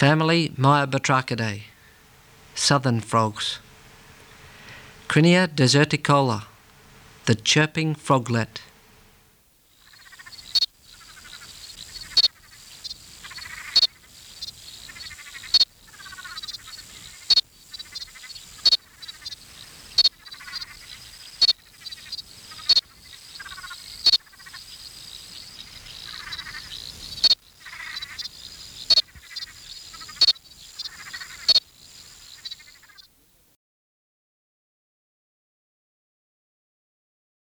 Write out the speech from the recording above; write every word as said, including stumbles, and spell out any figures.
Family Myobatrachidae, southern frogs. Crinia deserticola, the chirping froglet.